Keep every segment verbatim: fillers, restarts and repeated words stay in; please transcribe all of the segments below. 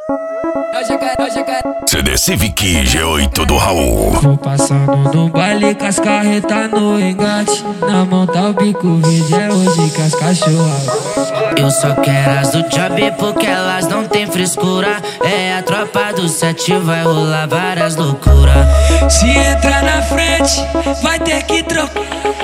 C D Civic G oito do Raul. Vou passando no baile com as carretas no engate. Na mão tá o bico verde, é hoje que as cachorras. Eu só quero as do job porque elas não tem frescura. É a tropa do sete, vai rolar várias loucuras. Se entrar na frente, vai ter que trocar.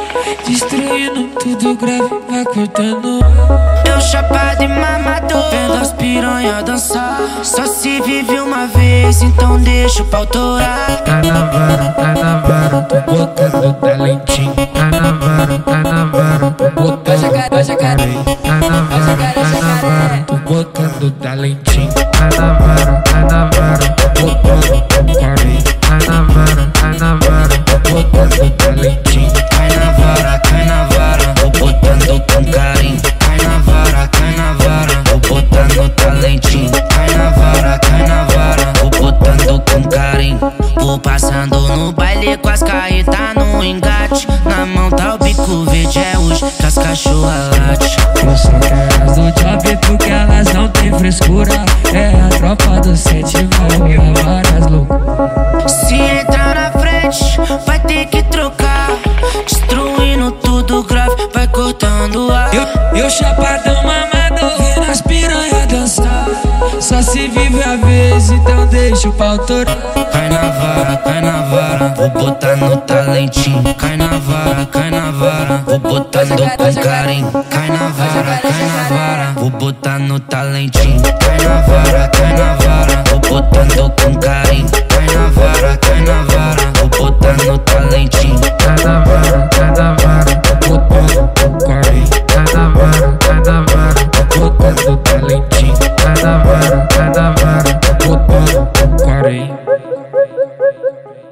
Destruindo tudo grave, vai cortando. Eu chapado e mamador, vendo as piranha dançar. Só se vive uma vez, então deixa o pau torar. Tá na vara, tá na vara, tô botando talentinho. Tá na vara, tá na vara, tô botando carinho. Tá na vara, tá na vara, tô botando talentinho. Tá na vara, tá na vara, tô botando carinho. Tá na vara, tá na vara, tô botando talentinho. Cai na vara, cai na vara, vou botando com carinho. Cai na vara, cai na vara, vou botando talentinho. Cai na vara, cai na vara, vou botando com carinho. Vou passando no baile com as carretas no engate. Na mão tá o bico verde, é hoje que as cachorras late. Eu só quero as do job porque elas não tem frescura. É a tropa do sete, vai rolar várias loucuras. Se entrar na frente, vai ter que trocar. Destruindo tudo grave, vai cortando ar. Eu, eu chapadão mamador, vendo as piranha dançar. Só se vive a vez, então deixa o pau torar. Cai na vara, cai na vara, vou botar no talentinho. Cai na vara, cai na vara, vou botando com carinho. Cai na vara, cai na vara, vou botar no talentinho. Cai na vara, cai na vara, vou botando com carinho. Cai na vara, cai na vara, vou botar no talentinho. Tá na vara, tá na vara, tô botando com carinho. Tá na vara, tá na vara, tô botando talentinho. Tá na vara, tá na vara, tô botando com carinho.